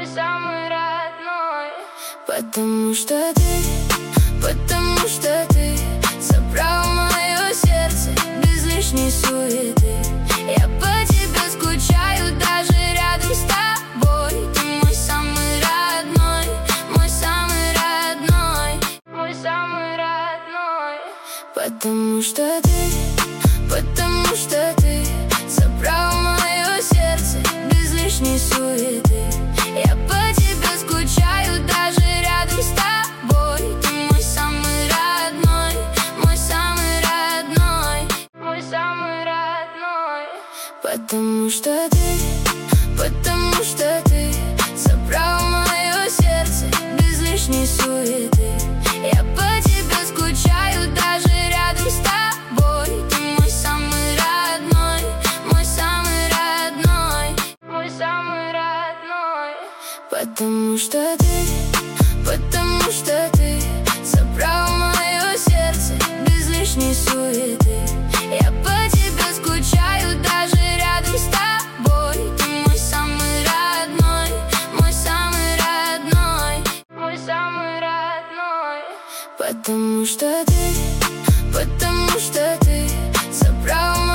самый родной. Потому что ты забрал мое сердце без лишней суеты. Я по тебе скучаю даже рядом с тобой. Ты мой самый родной, мой самый родной, мой самый родной. Потому что ты забрал мое сердце без лишней суеты. Я по тебе скучаю даже рядом с тобой. Ты мой самый родной, мой самый родной, мой самый родной. Потому что ты забрал мое сердце без лишней суеты. Я по тебе скучаю даже рядом с тобой. Ты мой самый родной, мой самый родной, мой самый родной. Потому что ты забрал мое сердце без лишней суеты. Я по тебе скучаю даже рядом с тобой. Ты мой самый родной, мой самый родной, мой самый родной. Потому что ты забрал